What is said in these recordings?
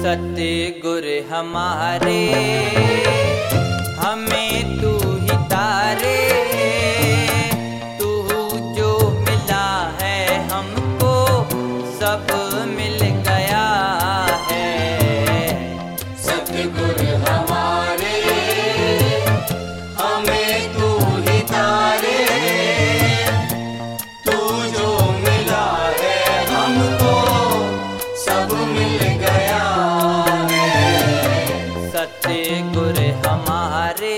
सतगुर हमारे हमें तू ही तारे, तू जो मिला है हमको सब मिल गया है। सतगुर हमारे हमें तू ही तारे, तू जो मिला है हमको सब मिल गया है। सतगुर हमारे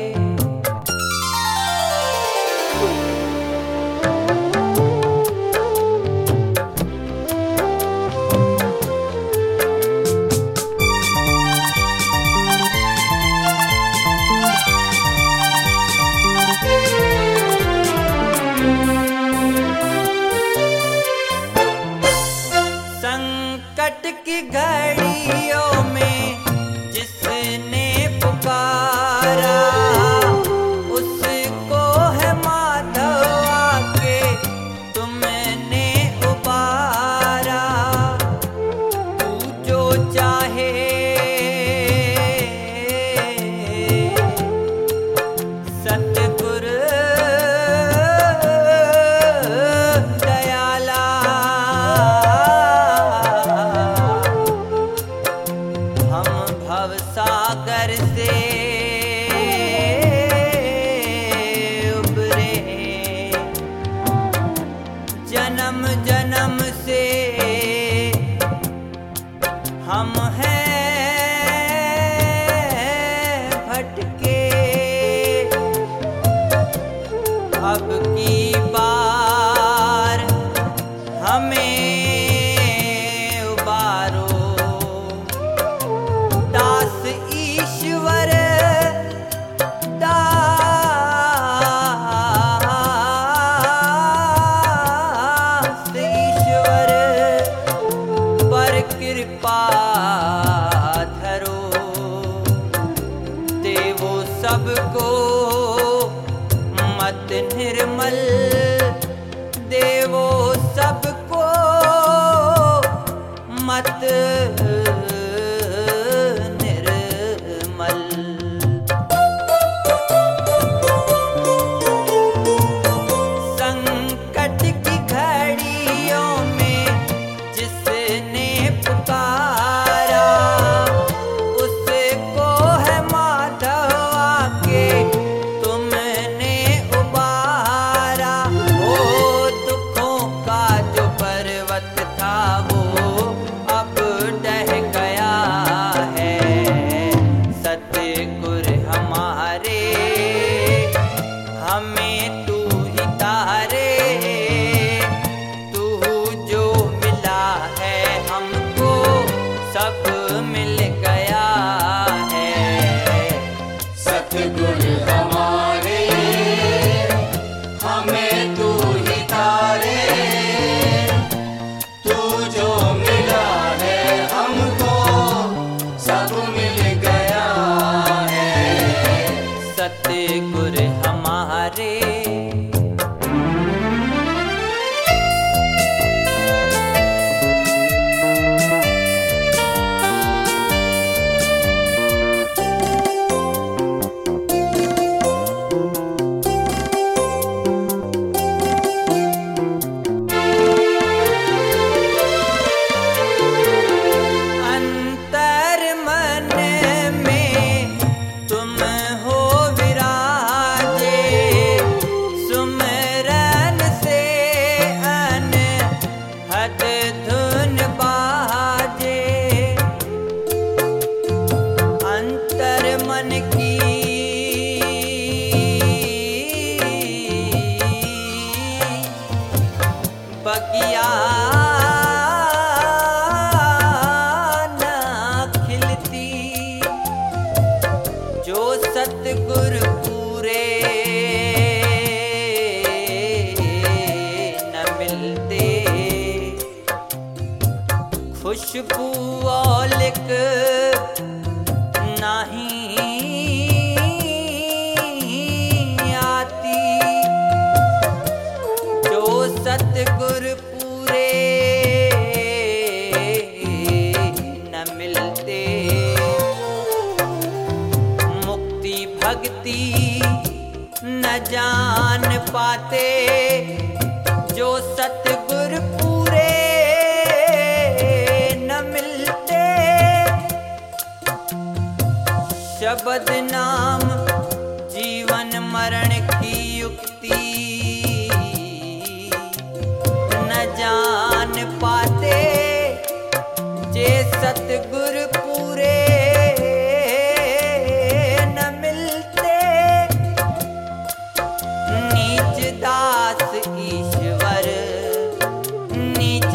संकट की घड़ियों में जिसने पुकारा, उसको है माधव आके तुमने उबारा। तू जो चाहे सतगुर दयाला, हम भव सागर से उबरे, जन्म जन्म से हम हैं भटके। अब की बार हमें उबारो, दास ईश्वर दास ईश्वर पर कृपा धरो। देवो सबको मत निर्मल, देवो सबको मत निर्मल। संकट की घड़ियों में जिसने पुकारा, उसको है माधव आके तुमने उबारा। ओ दुखों का जो पर्वत था वो अब ढह गया है। सतगुर हमारे हमें तू ही तारे, तू जो मिला है हमको सब मिल गया है। सतगुर हमारे हमें तू ही तारे, तू जो मिला है हमको सब मिल गया है। सतगुर हमारे अंतर मन में तुम हो विराजे, सुमरन से अनहद धुन बाजे। अंतर मन की बगिया न खिलती, जो सतगुर पूरे न मिलते। खुशबू औलिक नहीं आती, जो सतगुर पूरे न मिलते। पाते, जो सतगुर पूरे न मिलते। शब्द नाम जीवन मरण की युक्ति न जान पाते, जे सतगुर पूरे न मिलते। नीच दास ईश्वर, नीच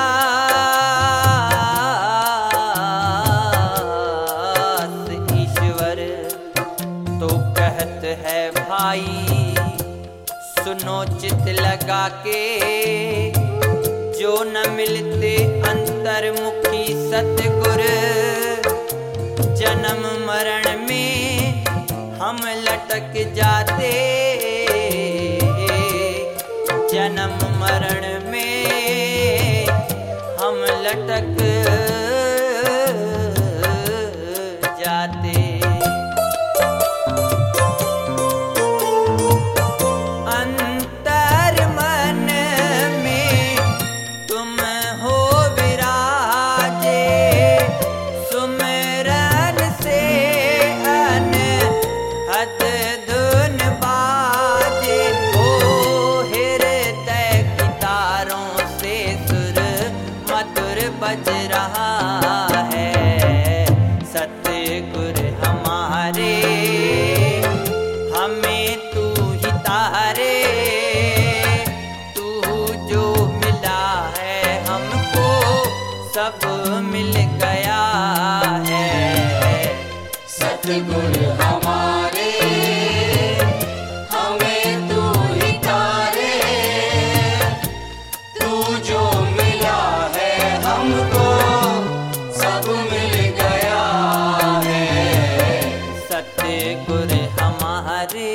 दास ईश्वर, तो कहत है भाई सुनो चित लगा के, जो न मिलते अंतर्मुखी सतगुर। जन्म मरण में हम लटक जाते, जन्म मरण में हम लटक जाते। अंतर मन में तुम हो विराजे, सुमिरन से अनहद धुन बाजे। ओ हृदय की तारों से सुर मधुर बज रहा है। सतगुर हमारे हमें तू ही तारे, तू जो मिला है हमको सब मिल गया है। सतगुर हमारे हमें तू ही तारे, तू जो मिला है हमको सब मिल गया है। सतगुर हमारे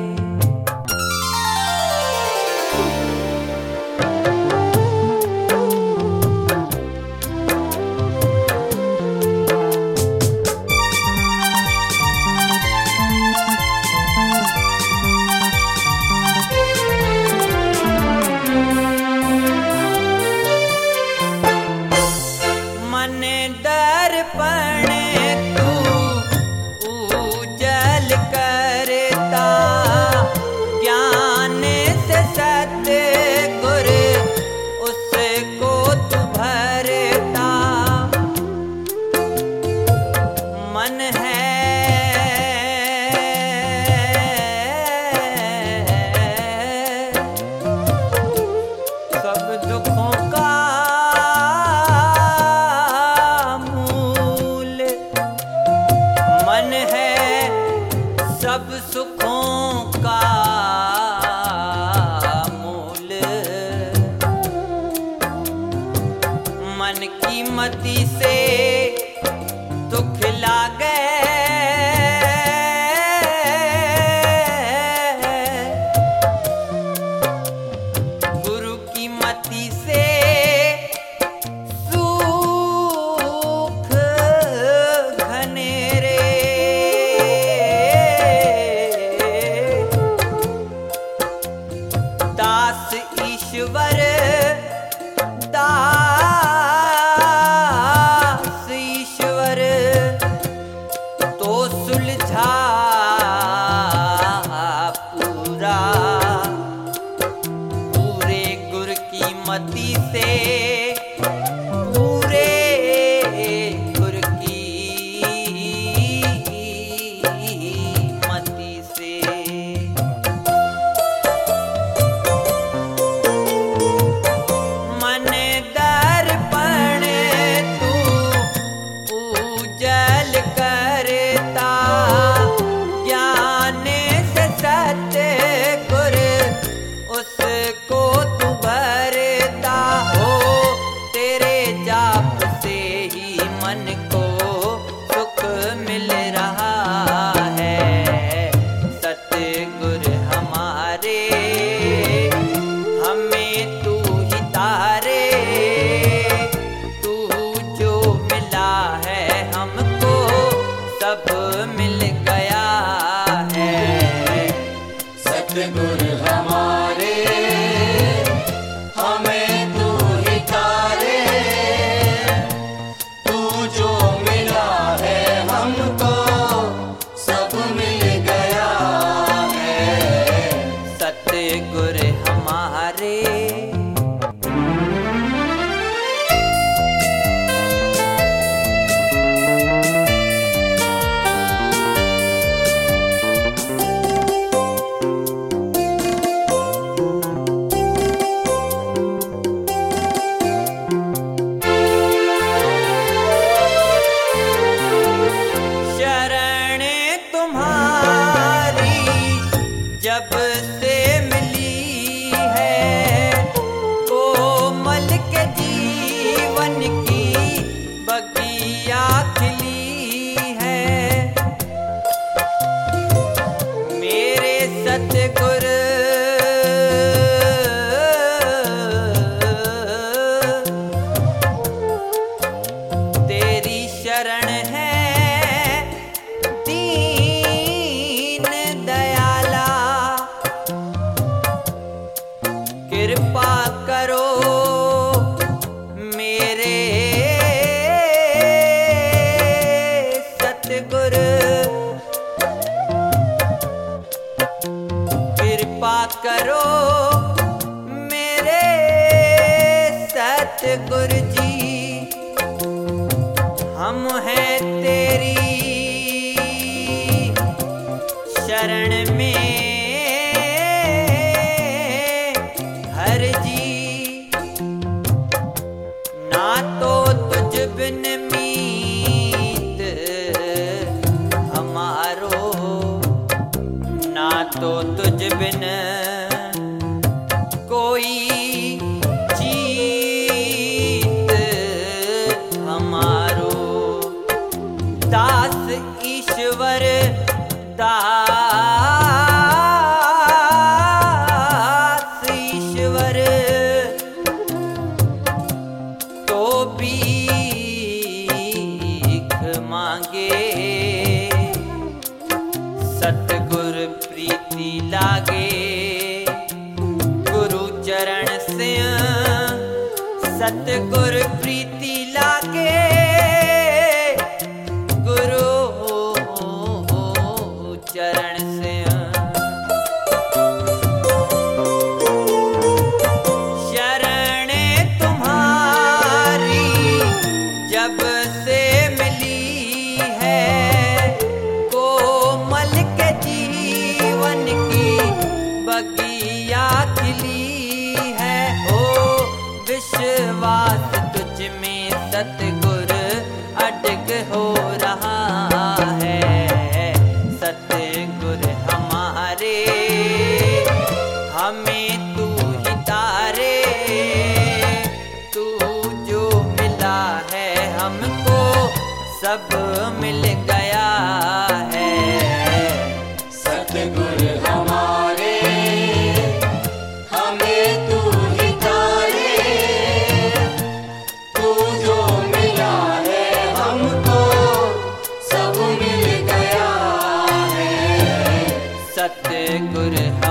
मन दर्पण तू उजल करता, ज्ञान से सतगुर उसको तू भरता। मन है सब दुखों का मूल, मन है सब सुखों का मूल। मन की मति से दुख लागे, गुरु की मति से सुख घनेरे। दास ईश्वर, दास ईश्वर, चरण है दीन दयाला, कृपा करो मेरे सतगुर, कृपा करो मेरे सतगुरु जी। हम हैं तेरी शरण में हर जी, ना तो तुझ बिन मीत हमारो, ना तो तुझ बिन कोई जीत हमारो। दास ईश्वर दास ईश्वर तो भीख मांगे, सतगुर प्रीति लागे, गुरु चरण से सतगुर प्रीति लागे, गुरु चरण से। शरण तुम्हारी जब से मिली है, कोमल के जीवन की बगिया खिली है। ओ विश्वास तुझ में सतगुर अटक हो रहा है, सतगुर हमारे हमें तू ही तारे, तू जो मिला है हमको सब मिल गया है। सतगुर हमारे हमें तू ही तारे, तू जो मिला है हमको सब मिल गया है। सतगुर